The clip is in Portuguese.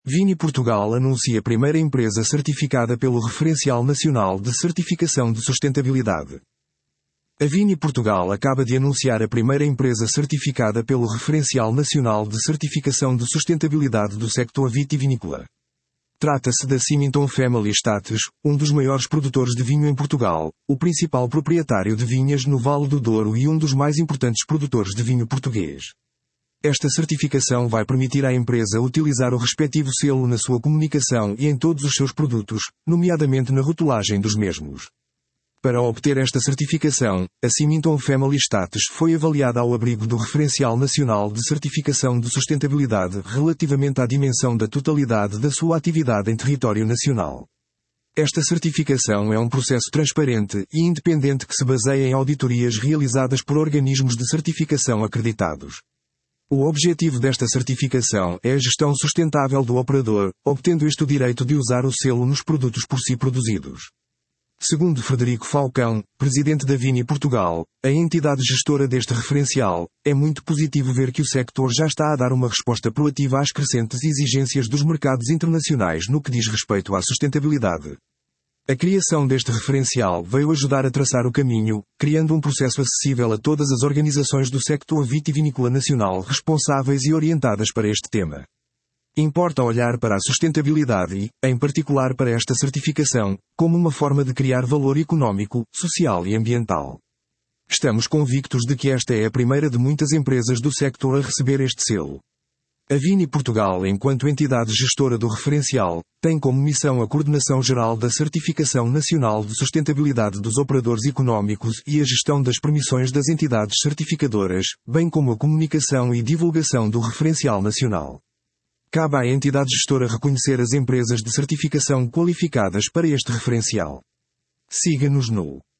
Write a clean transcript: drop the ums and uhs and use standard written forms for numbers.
Vini Portugal anuncia a primeira empresa certificada pelo Referencial Nacional de Certificação de Sustentabilidade. A Vini Portugal acaba de anunciar a primeira empresa certificada pelo Referencial Nacional de Certificação de Sustentabilidade do sector vitivinícola. Trata-se da Symington Family Estates, um dos maiores produtores de vinho em Portugal, o principal proprietário de vinhas no Vale do Douro e um dos mais importantes produtores de vinho português. Esta certificação vai permitir à empresa utilizar o respectivo selo na sua comunicação e em todos os seus produtos, nomeadamente na rotulagem dos mesmos. Para obter esta certificação, a Symington Family Estates foi avaliada ao abrigo do Referencial Nacional de Certificação de Sustentabilidade relativamente à dimensão da totalidade da sua atividade em território nacional. Esta certificação é um processo transparente e independente que se baseia em auditorias realizadas por organismos de certificação acreditados. O objetivo desta certificação é a gestão sustentável do operador, obtendo este o direito de usar o selo nos produtos por si produzidos. Segundo Frederico Falcão, presidente da Vini Portugal, a entidade gestora deste referencial, é muito positivo ver que o sector já está a dar uma resposta proativa às crescentes exigências dos mercados internacionais no que diz respeito à sustentabilidade. A criação deste referencial veio ajudar a traçar o caminho, criando um processo acessível a todas as organizações do sector vitivinícola nacional responsáveis e orientadas para este tema. Importa olhar para a sustentabilidade e, em particular para esta certificação, como uma forma de criar valor económico, social e ambiental. Estamos convictos de que esta é a primeira de muitas empresas do sector a receber este selo. A Vini Portugal, enquanto entidade gestora do referencial, tem como missão a coordenação geral da Certificação Nacional de Sustentabilidade dos Operadores Económicos e a gestão das permissões das entidades certificadoras, bem como a comunicação e divulgação do referencial nacional. Cabe à entidade gestora reconhecer as empresas de certificação qualificadas para este referencial. Siga-nos no